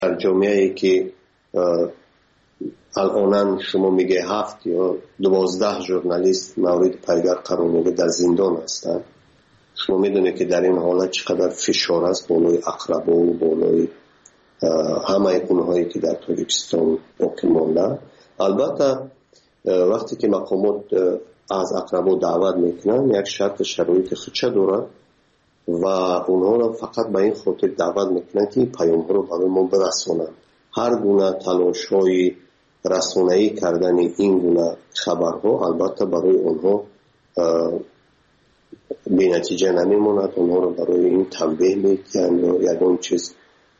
در جامعه که الان شما میگه 7 یا 12 ژورنالیست مورد پایگاه قرار میگه در زندان هستند. شما میدونید که در این حالت چقدر فشار است بالای اقربا و بالای همه اونهایی که در تاجیکستان باقی مانده. البته وقتی که مقامات از اقربا دعوت میکنن یک شرط شرایط خودش دارد و اونها را فقط به این خاطر دعوت میکنن که این پیام ها رو برای ما برسونن. هر گونه تلاش های رسانه‌ای کردن این گونه خبرها البته برای اونها بی نتیجه نمیموند. اونها رو برای این تنبیه میکنن یا یکون چیز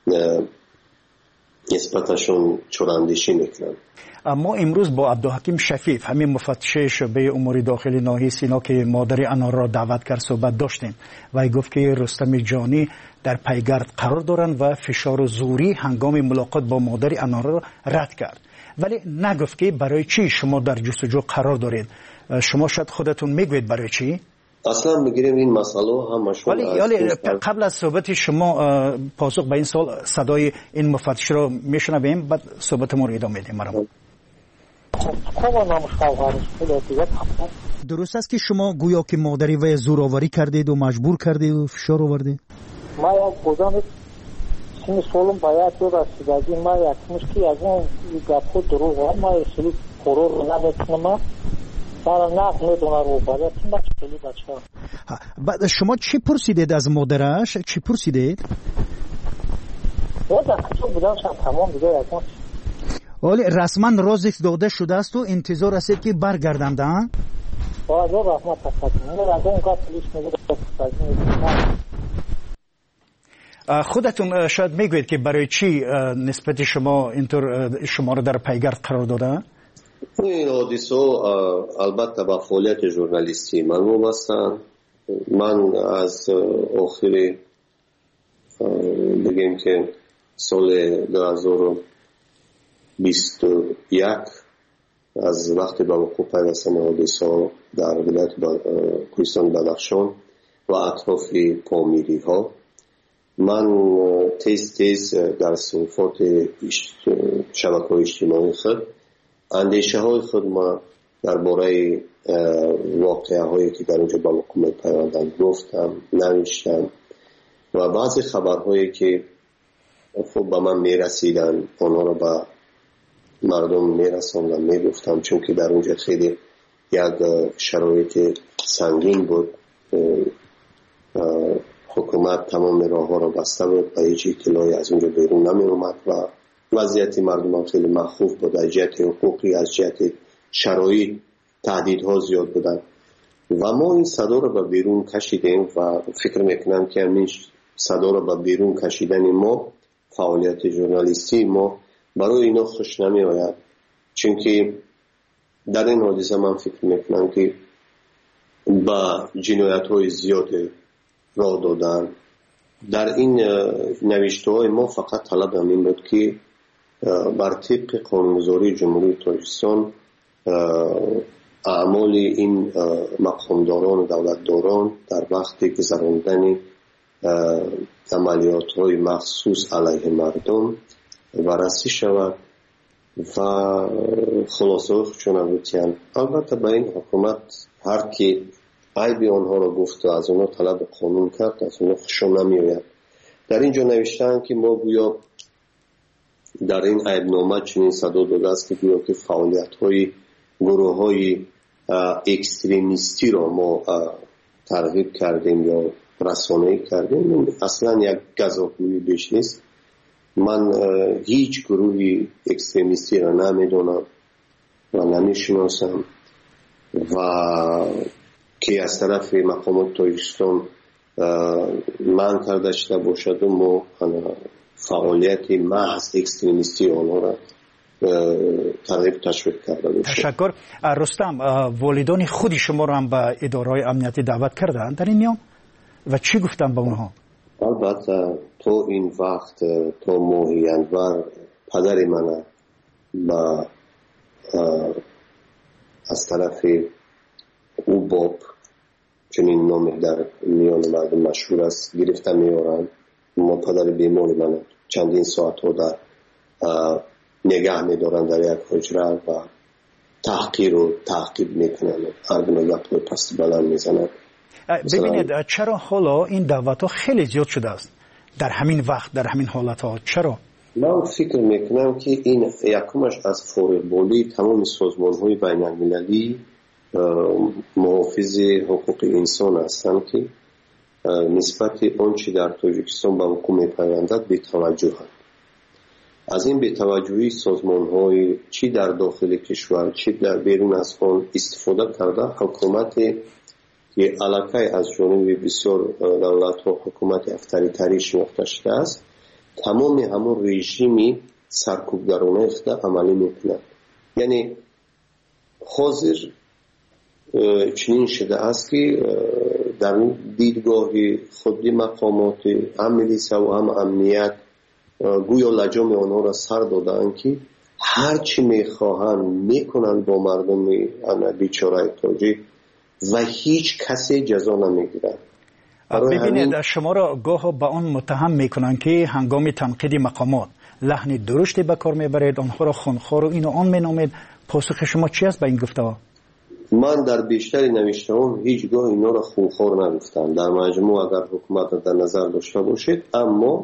نسبتشون چراندیشی میکنن. ما امروز با عبدالحکیم شفیف همین مفتش شعبه امور داخلی ناحیه سینا که مادر انار را دعوت کرد صحبت داشتیم و ای گفت که رستم جانی در پیگرد قرار دارند و فشار زوری هنگام ملاقات با مادر انار را رد کرد، ولی نگفت که برای چی شما در جستجو قرار دارید. شما شاید خودتون میگوید برای چی؟ اصلا بگیریم این مسئله همشون ولی قبل از صحبت شما پاسخ به این سوال صدای این مفتش رو میشنویم، بعد صحبت ما رو ادامه میدیم. درست است که شما گویا که مادری و زورآوری کردید و مجبور کردید و فشار آوردید؟ ما یک بودم این سوالم باید رو رسیدگی ما یک مشکی از اون گفت دروغ ما اصلی قرار رو نمیتونم برای نقل میدونه رو باید این بچه ها. بعد شما چی پرسیدید از مادرش؟ چی پرسیدید؟ باید اکتور بودم شد تمام دیگه یک مشکی. ولی رسما رازش داده شده است و انتظار است که برگردند. باید رو رحمت تفتیم از اون که پلیس میگه خودتون شاید میگوید که برای چی نسبت شما اینطور شما رو در پیگرد قرار دادن؟ این حادثه البته با فعالیت ژورنالیستی من هستند. من از آخر بگیم که سال 2021 از وقتی به وقوع پیوستن حادثه در ولایت کوهستان بدخشان و اطراف پامیری ها من تیز در صفحات شبکه‌های اجتماعی خود اندیشه های خود ما درباره واقعه هایی که در اونجا با حکومت پیوندن گفتم، نوشتم و بعضی خبرهایی که خب به من میرسیدن آنها رو به مردم میرساندم میگفتم، چون که در اونجا خیلی یک شرایط سنگین بود. حکومت تمام راه ها را بسته بود و هیچ اطلاعی از اونجا بیرون نمی اومد و وضعیت مردم هم خیلی مخوف بود. از جهت حقوقی، از جهت شرایط تهدیدها زیاد بودن و ما این صدا را به بیرون کشیدیم و فکر میکنم که همین صدا را به بیرون کشیدن ما، فعالیت ژورنالیستی ما برای اینا خوش نمی آید، چون که در این حادثه من فکر میکنم که با جنایت های زیاد راه دادن. در این نوشته های ما فقط طلب همین بود که بر طبق قانونگذاری جمهوری تاجیکستان اعمال این مقامداران و دولتداران در وقت گذراندن عملیات های مخصوص علیه مردم بررسی شود و خلاصه خودشون بتیان. البته به این حکومت هر کی عیب آنها را گفت و از آنها طلب قانون کرد از آنها خوششون نمیآید. در اینجا نوشتن که ما گویا در این عیبنامه چنین صدا داده است که گویا که فعالیت های گروه های اکستریمیستی را ما ترغیب کردیم یا رسانه‌ای کردیم. اصلا یک گزافگویی بیش نیست. من هیچ گروهی اکستریمیستی را نمیدونم و نمیشناسم و که از طرف مقامات تاجیکستان من کرده شده باشد و ما فعالیت محض اکستریمیستی آنها را ترغیب تشویق کرده باشد. تشکر. رستم، والدان خودی شما را هم به اداره‌های امنیتی دعوت کردند در این میان و چی گفتن به اونها؟ البته تو این وقت تو ماهی انور پدر من با از طرف او باب چنین نام در میان مردم مشهور است گرفته میارن. ما پدر بیمار من چندین ساعت ها در نگه می‌دارن در یک حجره و تحقیر و تعقیب میکنن، هر گونه گپ پست بلند میزنن. ببینید چرا حالا این دعوت‌ها خیلی زیاد شده است در همین وقت، در همین حالت‌ها؟ چرا؟ من فکر میکنم که این یکمش از فوریبولی تمام سازمان‌های بین‌المللی محافظ حقوق انسان هستند که نسبت آنچه در تاجیکستان به حکومت میپیوندد بی‌توجه‌اند. از این بی‌توجهی سازمان‌های چی در داخل کشور چی در بیرون از آن استفاده کرده، حکومت که علاقه از جانب بسیار دولت‌ها حکومت افطاری‌تری شناخته شده است، تمام همون رژیمی سرکوبگرانه عملی میکنند. یعنی حاضر چنین شده است که در دیدگاه خودی مقامات هم ملیسا و هم امنیت گویا لجام آنها را سر دادند که هر چی میخواهند میکنند با مردم بیچاره تاجیک و هیچ کسی جزا نمیگیرند. ببینید شما را گاه با آن متهم میکنند که هنگام تنقید مقامات لحن درشتی به کار میبرید، آنها را خونخوار و این و آن مینامید. پاسخ شما چی است به این گفته؟ من در بیشتری نوشته هم هیچگاه اینا را خونخوار نگفتم. در مجموع اگر حکومت در نظر داشته باشید، اما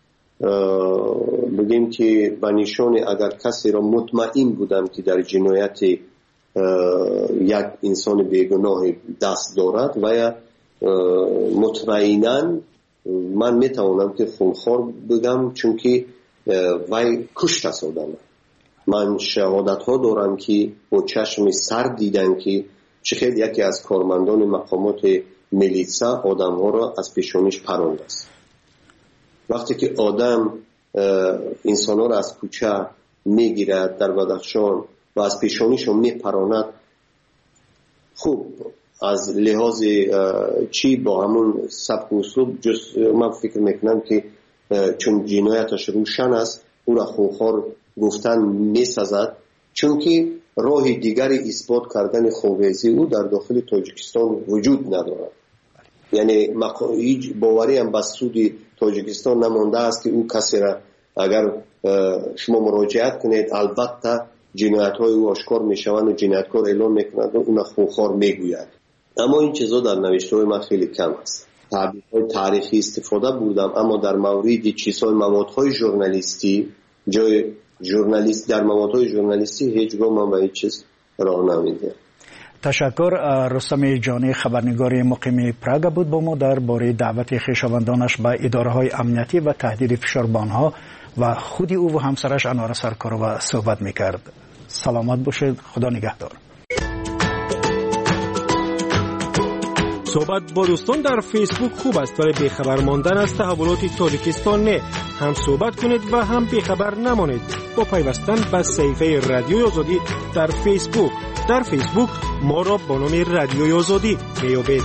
بگیم که به نشان اگر کسی را مطمئن بودم که در جنایت یک انسان بیگناه دست دارد و یا مطمئناً من میتوانم که خونخوار بگم، چون که وی کشته شده. من شهادت ها دارم که با چشم سر دیدن که چقدر یکی از کارمندان مقامات میلیسا آدم ها را از پیشانیش پراند است. وقتی که آدم انسان ها را از کوچه میگیرد در بدخشان و از پیشانیش میپراند، خوب از لحاظ چی با همون سبک و اسلوب من فکر میکنم که چون جنایتش روشن است او را خونخوار گفتن میسازد، چون که راه دیگری اثبات کردن خونریزی او در داخل تاجیکستان وجود ندارد. یعنی هیچ باوری هم به سود تاجیکستان نمانده است که او کسی را اگر شما مراجعت کنید البته جنایت های او آشکار میشوند و جنایتکار اعلام میکند و اون خونخوار میگوید. اما این چیزا در نوشته های من خیلی کم است. تعبیرهای تاریخی استفاده بودم، اما در مورد چیزهای موادهای ژورنالیستی، جای ژورنالیست در موادهای ژورنالیستی هیچگاه من به هیچ چیز راه نمیدم. تشکر. رستم جانی خبرنگار مقیم پراگ بود با ما درباره دعوت خویشاوندانش به اداره‌های امنیتی و تهدید فشار به آنها و خودی او و همسرش انوار سرکارова صحبت میکرد. سلامت باشید. خدا نگهدار. صحبت با دوستان در فیسبوک خوب است، ولی بیخبر ماندن از تحولات تاجیکستان نه. هم صحبت کنید و هم بیخبر نمانید با پیوستن به صفحه رادیوی آزادی در فیسبوک. در فیسبوک ما را با نام رادیوی آزادی میابید.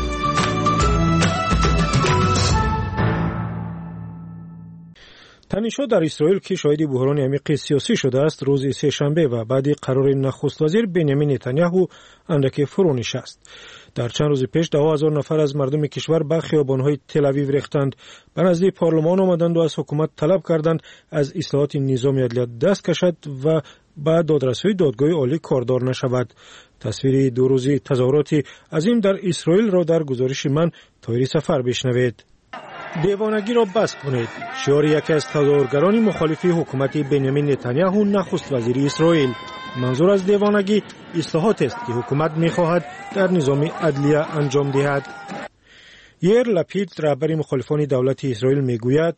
تنش‌ها در اسرائیل که شاهد بحران عمیق سیاسی شده است، روز سه‌شنبه و بعد قرار نخست وزیر بنیامین نتانیاهو اندکی فرو نشست. در چند روز پیش 10,000 نفر از مردم کشور به خیابان‌های تل آویو ریختند، به نزد پارلمان آمدند و از حکومت طلب کردند از اصلاحات نظام عدلیت دست کشد و به دادرسی دادگاه عالی کاردار نشود. تصویر دو روزی تظاهرات عظیم در اسرائیل را در گزارش من طاهری سفر بشنوید. دیوانگی را بس کنید، شعار یکی از تظاهرگران مخالف حکومت بنیامین نتانیاهو نخست وزیر اسرائیل. منظور از دیوانگی اصلاحات است که حکومت می‌خواهد در نظام عدلیه انجام دهد. یائیر لپید رهبر مخالفان دولت اسرائیل میگوید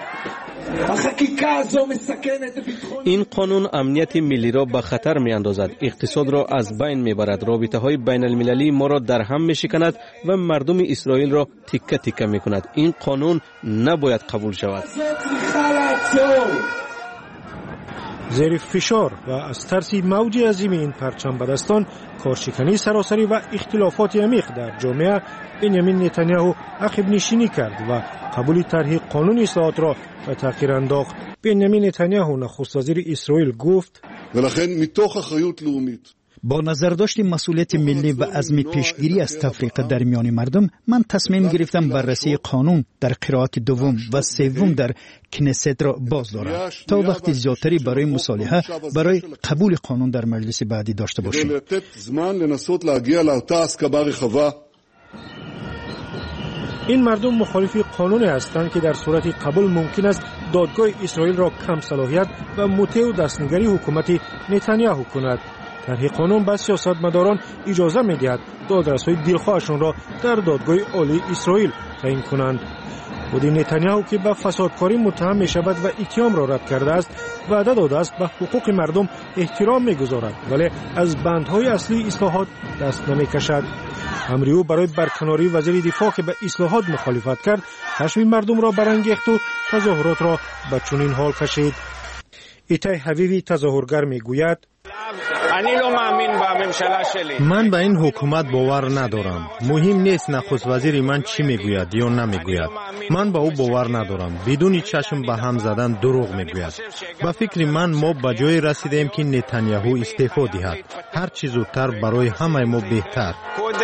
این قانون امنیت ملی را به خطر می اندازد، اقتصاد را از بین می برد، رابطه های بین المللی ما را در هم می شکند و مردم اسرائیل را تکه تکه می کند. این قانون نباید قبول شود. زیر فشار و از ترس موج عظیم این پرچم بدستان، کارشکنی سراسری و اختلافات عمیق در جامعه، بنیامین نتانیاهو عقب نشینی کرد و قبول طرح قانون اصلاحات را به تأخیر انداخت. بنیامین نتانیاهو نخست وزیر اسرائیل گفت با نظرداشت مسئولیت ملی و عزم پیشگیری از تفریق در میان مردم، من تصمیم گرفتم بررسی قانون در قرائت دوم و سوم در کنست را باز دارم تا وقت زیادتری برای مصالحه برای قبول قانون در مجلس بعدی داشته باشیم. این مردم مخالف قانونی هستند که در صورت قبول ممکن است دادگاه اسرائیل را کم صلاحیت و مطیع و دستنگری حکومت نتانیاهو کند. طرح قانون به سیاستمداران اجازه می‌دهد دادرس‌های دلخواهشان را در دادگاه عالی اسرائیل تعیین کنند. خود نتانیاهو که به فسادکاری متهم می‌شود و اتهام را رد کرده است، وعده داده است به حقوق مردم احترام می‌گذارد ولی از بندهای اصلی اصلاحات دست نمی‌کشد. امر او برای برکناری وزیر دفاع که به اصلاحات مخالفت کرد، خشم مردم را برانگیخت و تظاهرات را به چنین حال کشید. ایتای حویوی تظاهرگر میگوید: من به این حکومت باور ندارم. مهم نیست نخست وزیر من چی میگوید یا نمیگوید. من به او باور ندارم. بدون چشم به هم زدن دروغ میگوید. به فکر من ما به جای رسیدیم که نتانیاهو استعفا دهد. هر چی زودتر برای همه ما بهتر.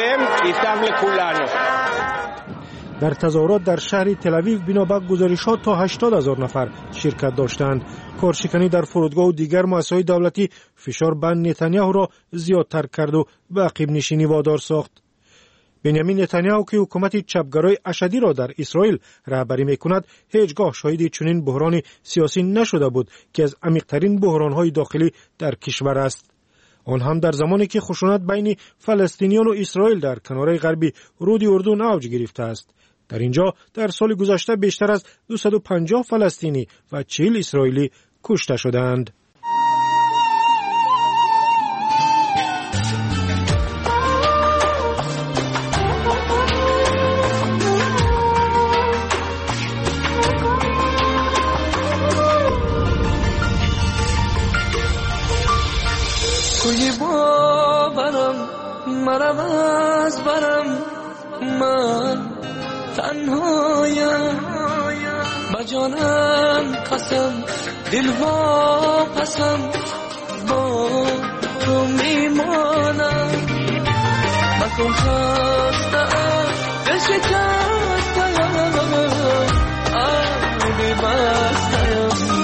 در تظاهرات در شهر تل‌آویو بنابر گزارشات تا 80,000 نفر شرکت داشتند. کارشکنی در فرودگاه و دیگر مؤسسه‌های دولتی فشار بر نتانیاهو را زیادتر کرد و به عقب نشینی وادار ساخت. بنیامین نتانیاهو که حکومت چپگرای اشدی را در اسرائیل رهبری می‌کند، هیچگاه شاهد چنین بحران سیاسی نشده بود که از عمیق‌ترین بحران‌های داخلی در کشور است. آن هم در زمانی که خشونت بین فلسطینیان و اسرائیل در کناره غربی رود اردن اوج گرفته است. در اینجا در سال گذشته بیشتر از 250 فلسطینی و 40 اسرائیلی کشته شدند. کوی باورم مرم از برم، من تنهایم با جانم قسم دل وا پسم با تو میمانم. مکن خستم بشکستم آبی بستم.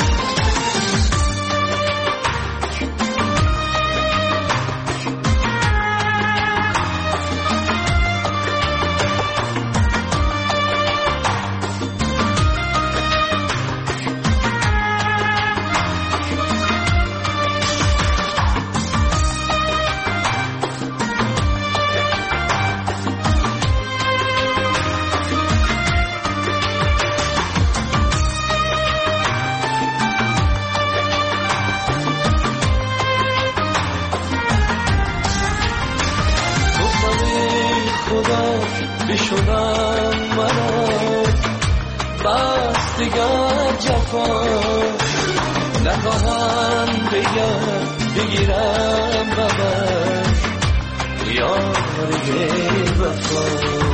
بشونم مرا بس دیگر جفا نخواهم بگیرم ببر یاری وفا.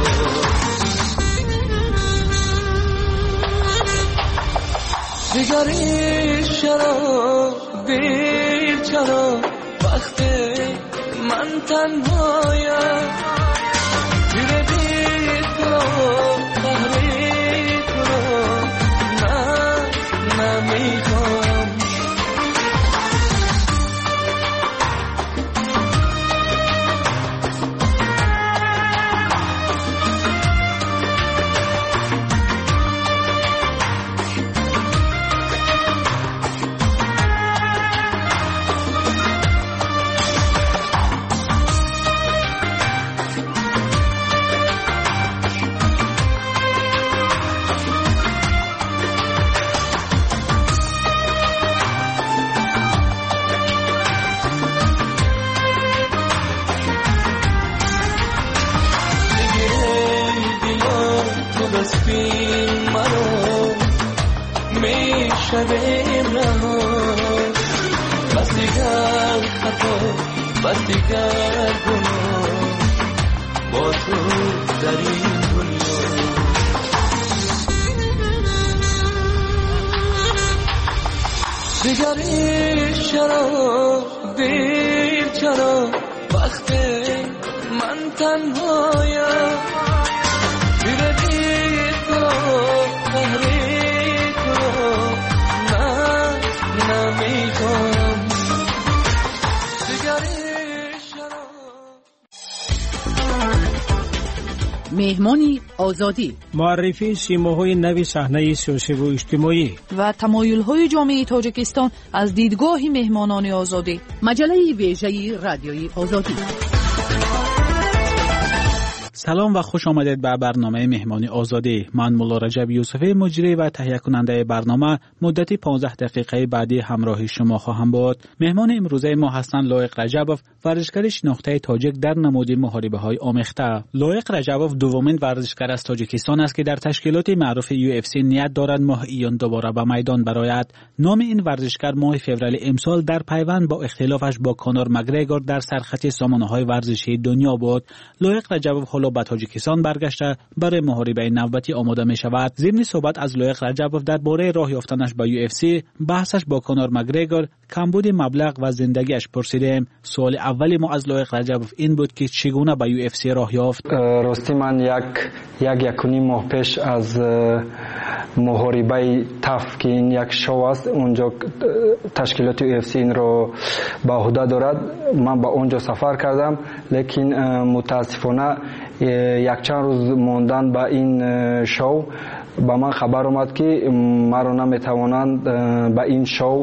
دیگری چرا دیر چرا وقتی من تنهایم شدیم رها بس دیگر خطا بس دیگر گناه با تو در این دنیا. دیگری چرا دیر چرا وقتی من تنهایم دیگری تو تحریک رو من نمیخوام دیگری چرا. مهمانی آزادی، معرفی سیماهای نوی صحنه سیاسی و اجتماعی و تمایل‌های جامعه تاجیکستان از دیدگاه مهمانان آزادی. مجله ویژه رادیوی آزادی. سلام و خوش آمدید به برنامه مهمانی آزادی. من مولا رجب یوسفی مجری و تهیه کننده برنامه مدتی 15 دقیقه بعدی همراه شما خواهم بود. مهمان امروزه ما هستند لایق رجبوف، ورزشکار شناخته تاجیک در نماد محاربه‌های آمیخته. لایق رجبوف دومین ورزشکار از تاجیکستان است که در تشکیلات معروف UFC نیت دارد ماه ایون دوباره به میدان برآید. نام این ورزشکار ماه فوریه امسال در پیوند با اختلافش با کانور مگریگور در سرخط سامانه‌های ورزشی دنیا بود. لایق رجبوف به تاجیکستان برگشته برای محاربه نوبتی آماده می شود. ضمن صحبت از لایق رجبوف درباره راه یافتنش به UFC، بحثش با کانور مگریگور، کمبود مبلغ و زندگیش پرسیدیم. سوال اولی ما از لایق رجبوف این بود که چگونه به UFC راه یافت. راستی من یک ماه پیش از محاربه تف که این یک شو است اونجا تشکیلات UFC این رو به عهده دارد، من به اونجا سفر کردم، لیکن متاسفانه یک چند روز موندن به این شو به من خبر اومد که مرا نمیتوانند به این شو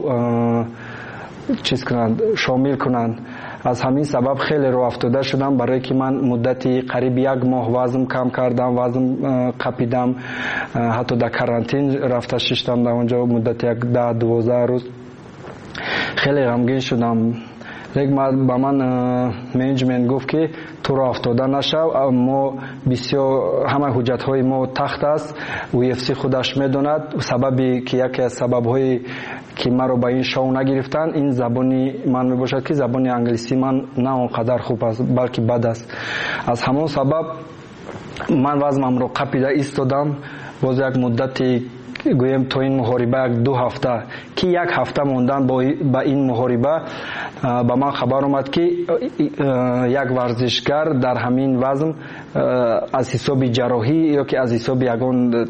شامل کنند. از همین سبب خیلی رو افتاده شدم، برای که من مدتی قریب یک ماه وزن کم کردم، وزن قپیدم، حتی در کرانتین رفته شدم در اونجا مدت یک 10-12 روز. خیلی غمگین شدم، لیکن با من منیجمنت گفت که تو را افتاده نشو، ما بسیار همه حجت های ما تخت است، UFC خودش میدوند. سببی که یکی از سبب های که ما رو به این شو نگرفتن این زبانی من می باشد که زبانی انگلیسی من نه اونقدر خوب است بلکه بد است. از همون سبب من وزنم رو قپیده ایستادم. باز یک مدتی گویم تو این محاربه 2 هفته که 1 هفته موندن با این محاربه با من خبر اومد که یک ورزشکار در همین وزن از حساب جراحی یا که از حساب یگان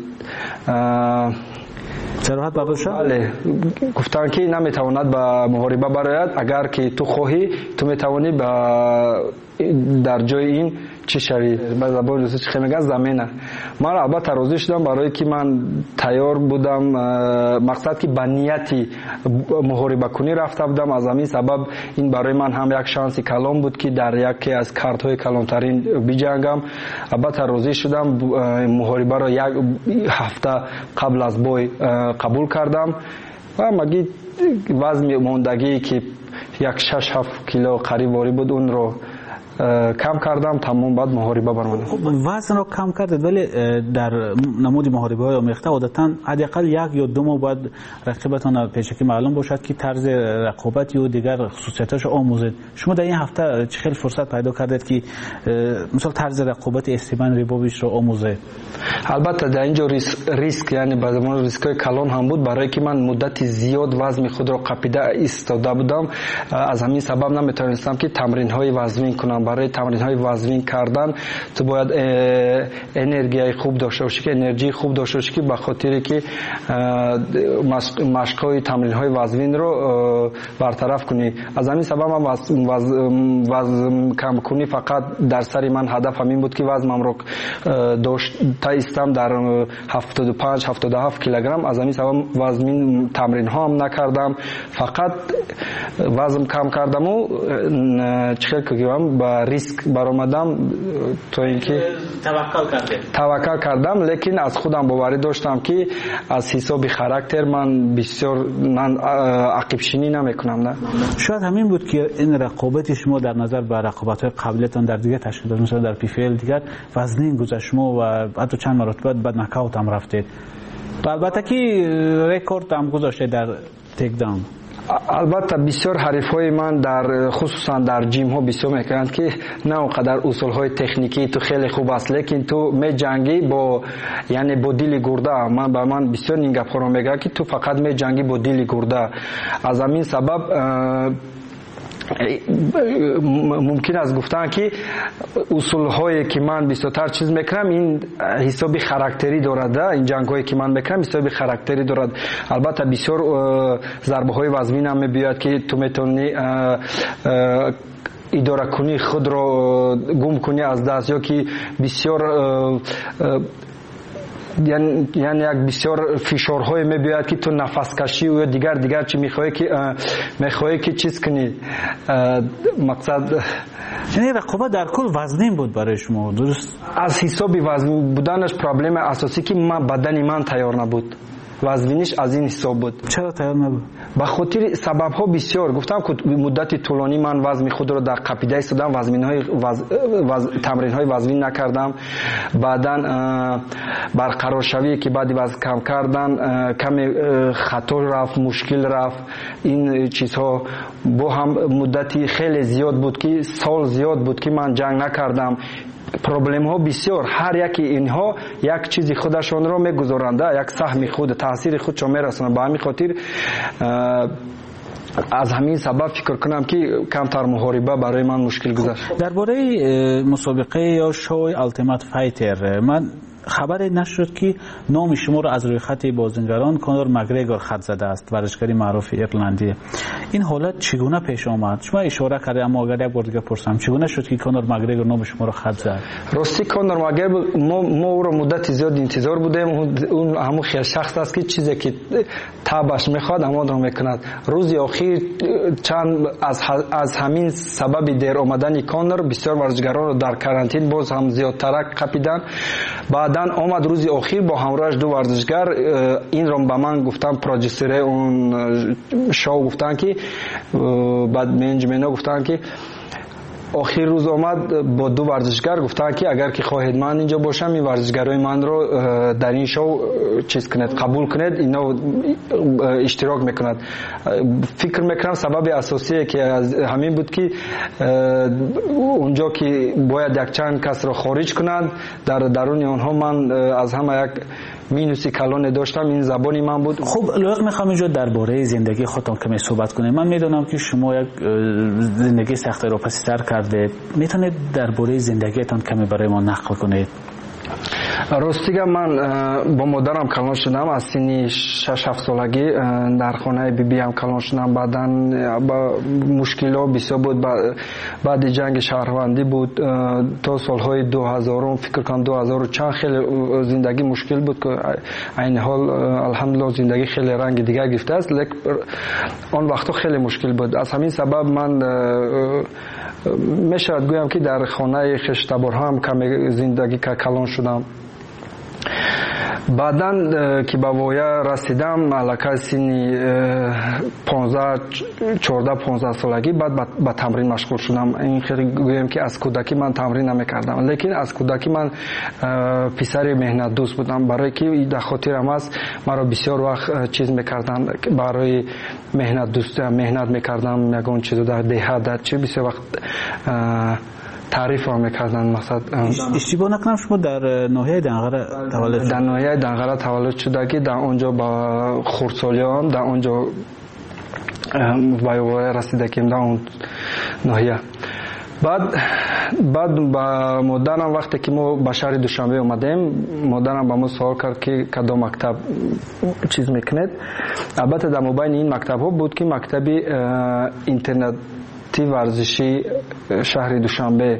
جراحت بابشا؟ بله، گفتن که نمیتواند به محاربه برآید، اگر که تو خواهی تو میتوانی در جای این چی شوی. به زبان روسی چی میگن زمینه. من البته راضی شدم برای که من تیار بودم، مقصد که به نیتی محاربه کنی رفته بودم. از همین سبب این برای من هم یک شانس کلان بود که در یکی از کارت‌های کلانترین بجنگم. البته راضی شدم، محاربه را 1 هفته قبل از بای قبول کردم و مگی وزن موندگی که 6-7 کیلو قریب بود اون رو کم کردم. تمام بعد محاربه برآمدم. وزن رو کم کردید، ولی در نمود محاربه های آمیخته عادتاً حداقل 1 یا 2 ماه بعد رقیبتان پیشکی معلوم باشد که طرز رقابت و دیگر خصوصیتاش آموزید. شما در این هفته چه خیلی فرصت پیدا کردید که مثلا طرز رقابت استیون ریبوویچ رو آموزید؟ البته در اینجا ریسک یعنی به زمان ریسکای کلان هم بود، برای که من مدت زیاد وزن خود رو قپیده ایستاده بودم. از همین سبب نمیتونستم که تمرین های وزنی کنم. برای تمرین های وزنی کردن تو باید انرژی خوب داشته باشی، که انرژی خوب داشته باشی که به خاطر که مشق های تمرین های وزنی رو برطرف کنی. از همین سبب من وزن کم کنی فقط در سر من هدف همین بود که وزنم رو تا ایستم در 75-77 کیلوگرم. از همین سبب وزن تمرین ها هم نکردم، فقط وزن کم کردم و چیکار کردم با ریسک برآمدم تو اینکه توکل کردم. لیکن از خودم باوری داشتم که از حساب خاراکتر من بسیار عقب شینی نمیکنم. نه شاید همین بود که این رقابت شما در نظر به رقابت‌های قبلیتان در دیگه تشکیلات مثلا در PFL دیگر وزنین گذشت شما و حتی چند مرتبه بعد نکاوت هم رفتید. البته که رکورد هم گذاشته در تیک داون. البته بسیار حریفای من در خصوصا در جیم ها بسیار میکنند که نه اونقدر اصول های تکنیکی تو خیلی خوب است، لیکن تو می جنگی با یعنی با دل گرده. من بسیار این گپ ها رو میگم که تو فقط می جنگی با دل گرده. از همین سبب ممکن است گفتن که اصول هایی که من بیشتر چیز میکنم این حسابی خاراکتری دارد. این جنگ هایی که من میکنم حسابی خاراکتری دارد. البته بسیار ضربه های وزمین هم میبیاد که تو میتونی اداره کنی، خود رو گم کنی از دست، یا که بسیار یعنی یک بسیار فشارهای میبیاد که تو نفس کشی و دیگر چی میخوای که چیز کنی. مقصد یعنی رقابت در کل وزنین بود برای شما، درست؟ از حساب وزن بودنش پرابلم اساسی که بدن من تیار نبود. وزنش از این حساب بود. چرا تیار نبود؟ به خاطر سبب ها بسیار. گفتم که مدت طولانی من وزن خود را در قپیده ایستادم، تمرین های وزنی نکردم. بعداً برقرار شوی که بعدی وزن کم کردن کمی خطا رفت، مشکل رفت. این چیزها با هم مدتی خیلی زیاد بود که سال زیاد بود که من جنگ نکردم. پروبلم ها بسیار، هر یکی اینها یک چیزی خودشون رو میگذارنده، یک سهم خود تاثیر خودشون میرسونه. به همین خاطر از همین سبب فکر کنم که کمتر محاربه برای من مشکل گذشت. درباره مسابقه یا شوی التیمت فایتر من خبری نشد که نام شما رو از روی خط بازیگران کانور مگریگور خط زده است، ورزشکاری معروف ایرلندی. این حالت چگونه پیش آمد؟ شما اشاره کردید اما اگر یک بار دیگه پرسم چگونه شد که کانور مگریگور نام شما رو خط زد؟ راستی کانور مگریگور ما او رو مدت زیاد انتظار بودیم. اون همون شخص است که چیزی که تابش میخواد اما رو میکند. روز اخیر چند از همین سبب دیر آمدن کانور بسیار ورزشکاران رو در کرانتین باز هم زیادتر قپیدن. بعدن آمد روز اخیر با همراهش دو ورزشگر این رو به من گفتن، پروژیسر اون شو گفتن که بعد منیجمنت گفتن که آخر روز آمد با دو ورزشگر گفتن که اگر که خواهید من اینجا باشم این ورزشگرای من رو در این شو چیز کنید، قبول کنید، اینا اشتراک میکنند. فکر میکنم سبب اساسی که از همین بود که اونجا که باید یک چند کس رو خارج کنند در درون آنها من از همه یک مینوسی کلان داشتم. این زبانی من بود. خب لایق میخوام اینجا درباره زندگی خودتون کمی صحبت کنیم. من میدونم که شما یک زندگی سخت رو پس‌تر کرده، میتونید درباره زندگیتون کمی برای ما نقل کنید؟ راستیگه من با مادرم کلان شدم از سن 6-7 سالگی در خانه بیبی هم کلان شدم. بعدن با مشکلات بسیار بود. بعد جنگ شهروندی بود تا سالهای 2000 فکر کنم 2000 چند خیلی زندگی مشکل بود که این حال الحمدلله زندگی خیلی رنگ دیگه گرفته است، لیکن آن وقتا خیلی مشکل بود. از همین سبب من میشود گویم که در خانه خشتبار هم کمی زندگی کلان شدم. بعدن که به وایه رسیدم علاقه سنی 14-15 سالگی بعد به تمرین مشغول شدم. این خیلی گویم که از کودکی من تمرین نمیکردم، لیکن از کودکی من پسر مهنت دوست بودم، برای که در خاطرم است مرا بسیار وقت چیز میکردن برای مهنت دوست مهنت میکردم. یگان چیز در دهات در چه بسیار وقت تعریف هم میکردن. مقصد اشتباه نکنم شما در ناحیه دنقره تولد شد؟ در ناحیه دنقره تولد شده که در اونجا با خردسالیان در اونجا به رسیدگیم در اون ناحیه. بعد با مادرم وقتی که ما به شهر دوشنبه اومدیم مادرم با ما سوال کرد که کدام مکتب چیز میکنید. البته در مابین این مکتب ها بود که مکتب اینترنت ورزشی شهر دوشنبه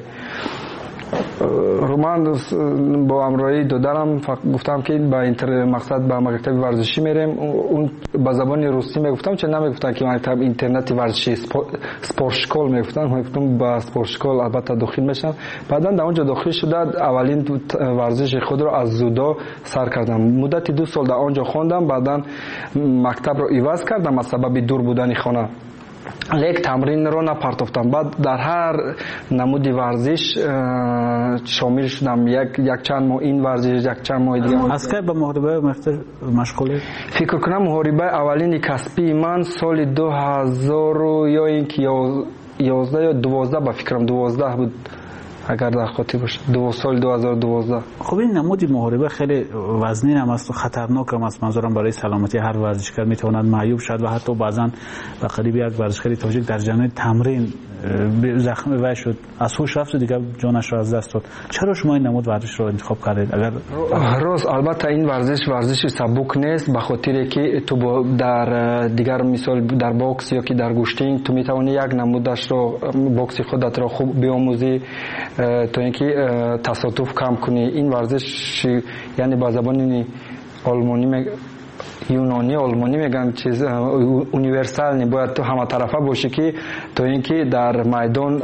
رو من با همراهی دادرم گفتم که با مقصد به مکتب ورزشی میریم. اون با زبان روسی میگفتم، چه نمیگفتن که مکتب اینترنت ورزشی سپورتشکول میگفتن. من گفتم با سپورتشکول البته داخل میشم. بعدا در اونجا داخل شده اولین ورزش خود رو از زودو سر کردم. مدت 2 سال در اونجا خوندم. بعدا مکتب رو عوض کردم از سبب دور بودن خانه. лек тамринро напартофтам. Баъд дар ҳар намуди варзиш шомил шудам. Якчанд моҳ ин варзиш, якчанд моҳи дигар. аз ки ба муҳорибаи машғулӣ? фикр кунам муҳорибаи аввалини касбии ман соли 2000 ё ин ки 11 ё 12 ба фикрам 12 буд, агар дар хотир бошад, соли 2012. خب این نمودی محاربه خیلی وزنین هم است و خطرناک هم است. منظورم برای سلامتی هر ورزشکار میتواند معیوب شد و حتی بعضا به قریب یک ورزشکار تاجیک در جریان تمرین زخمی وی شد، از هوش رفت و دیگه جانش را از دست داد. چرا شما این نمود ورزش رو انتخاب کردید؟ اگر راست البته این ورزش سبک نیست، به خاطر که تو در دیگر مثال در باکس یا که در گوشتینگ تو میتونی یک نمودش رو باکس خودت را خوب بیاموزی تا اینکه تصادف کم کنی. این ورزش یعنی با زبان آلمانی یونانی آلمانی میگن چیز اونیورسال نی، باید تو همه طرفه باشی که تا اینکه در میدان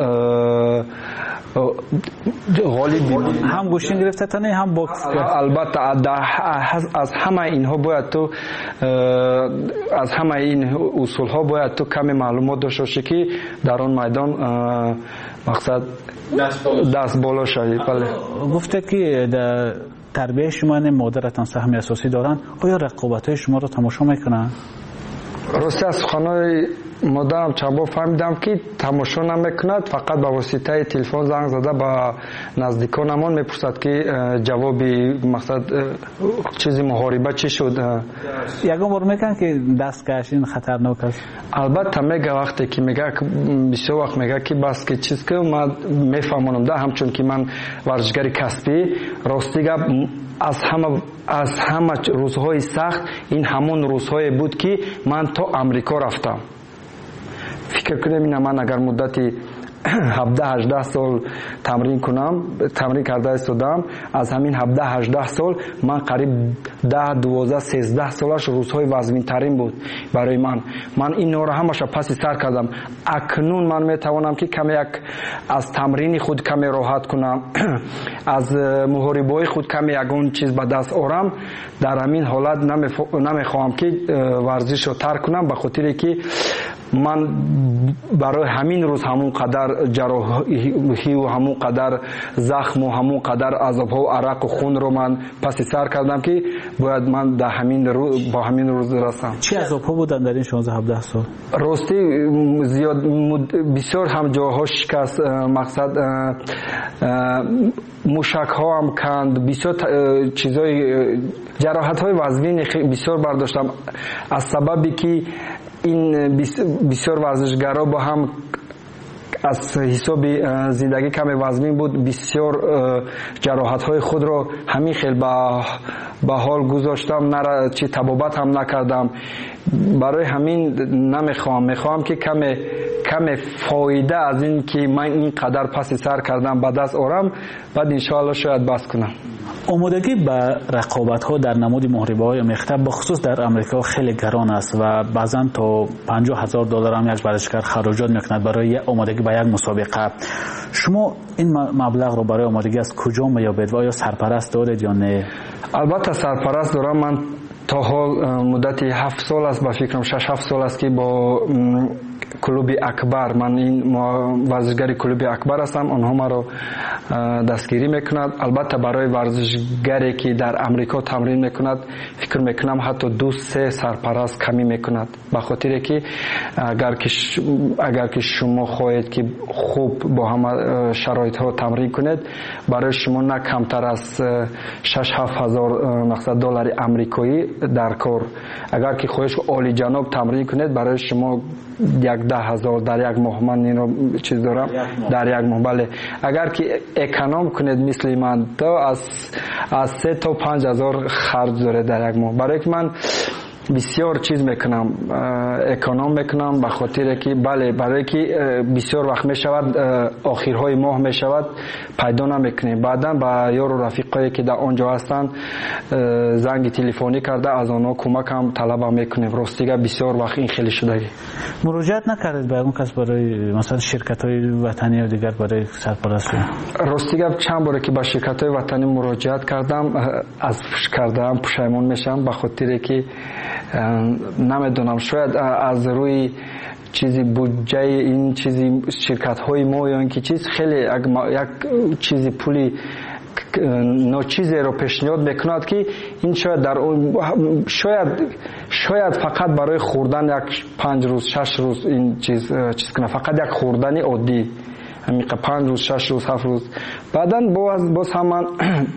غالب بمانی. هم گوشتین گرفته تا نه هم باکس. البته از همه اینها باید تو از همه این اصول ها باید تو کمی معلومات داشته باشی که در آن میدان مقصد دست بالا شوی. بله. گفته که در تربیه شما مادرتان سهم اساسی دارن، آیا رقابت‌های شما رو تماشا میکنن؟ راستی از سخنهای مادرم چند بار فهمیدم که تماشا نمیکند، فقط با واسطه تلفن زنگ زده با نزدیکانمان میپرسد که جواب مقصد چیزی محاربه چی شد. یکم بار میگن که دست کشین خطرناک است. البته میگه وقتی که میگه بسیار وقت میگه که بس که چیز که من میفهمونم ده، همچون که من ورزشکار کسبی راستی گپ از همه روزهای سخت این همون روزهای بود که من تا امریکا رفتم. فکر کنم این من اگر مدتی 17-18 سال تمرین کنم، تمرین کرده استادم، از همین 17-18 سال من قریب 10-12-13 سالش روزهای وزمین ترین بود برای من این را همش پس سر کردم. اکنون من میتوانم که کمی از تمرین خود کمی راحت کنم، از محاربه‌های خود کمی یگون چیز به دست آورم. در همین حالت نمیخواهم که ورزش رو ترک کنم، به خاطر که من برای همین روز همون قدر جراحی و همون قدر زخم و همون قدر عذاب ها و عرق و خون رو من پس سر کردم که باید من در همین روز با همین روز رسم. چی عذاب ها بودن در این 16-17 سال؟ راستی زیاد بسیار هم جاها شکست، مقصد موشک ها هم کند، بسیار چیزای جراحت های وزنی بسیار برداشتم از سببی که این بسیار ورزشگرا با هم از حساب زندگی کم وزنی بود، بسیار جراحت های خود را همین خیلی به حال گذاشتم، چی طبابت هم نکردم. برای همین میخوام که کم فایده از این که من این قدر پس سر کردم به دست آورم، بعد انشاءالله شاید بس کنم. آمادگی به رقابت ها در نمود محاربه های مختلف بخصوص در امریکا خیلی گران است و بعضا تا $50,000 هم یک ورزشکار خراجات میکند برای آمادگی به یک مسابقه. شما این مبلغ رو برای آمادگی از کجا میابید و آیا سرپرست دارید یا نه؟ البته سرپرست دارم. من تا حال مدتی 7 سال است، با فکرم 6-7 سال است که با کلوب اکبر، من این ورزشگری کلوب اکبر هستم، آنها مرا دستگیری میکند. البته برای ورزشگری که در امریکا تمرین میکند فکر میکنم حتی 2-3 سرپرست کمی میکند، به خاطر که اگر که شما خواهید که خوب با همه شرایط ها تمرین کنید، برای شما نه کمتر از 6-7 هزار دلار امریکایی در کار. اگر که خواهش عالی جناب تمرین کنید برای شما 10,000 در یک ماه. من این رو چیز دارم در یک ماه. بله اگر که اکانوم کنید مثل من تو از 3 تا 5,000 خرج داره در یک ماه. برای که من بسیار چیز میکنم، اکانوم میکنم، به خاطر که بله برای که بسیار وقت میشود آخرهای ماه میشود پیدا نمیکنیم. بعدا با یار و رفیقایی که در آنجا هستن زنگ تلفنی کرده از آنها کمک هم طلب میکنیم. راستیگه بسیار وقت این خیلی شده. مراجعت نکردید به اون کس برای مثلا شرکت‌های وطنی و دیگر برای سرپرستی؟ راستیگه چند باره که با شرکت‌های وطنی مراجعت کردم، از کردم پشیمون میشم، به خاطر که نمیدونم شاید از روی چیزی بودجه این چیزی شرکت های ما یا اینکه چیز خیلی یک چیزی پولی ناچیزی رو پیشنهاد میکند که این شاید در شاید فقط برای خوردن یک 5 روز 6 روز این چیز کنه، فقط یک خوردن عادی همین 5 روز 6 روز 7 روز. بعداً باز هم من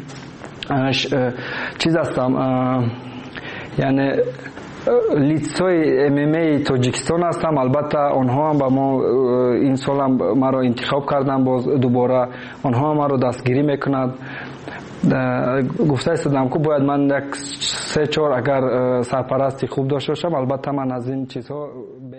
چیز هستم، یعنی لیدسای MMA تاجیکستان هستم. البته آنها هم با ما این سال هم ما را انتخاب کردن، باز دوباره آنها هم ما را دستگیری میکنند. گفته استادم که باید من یک 3-4 اگر سرپرستی خوب داشته باشم، البته من از این چیزها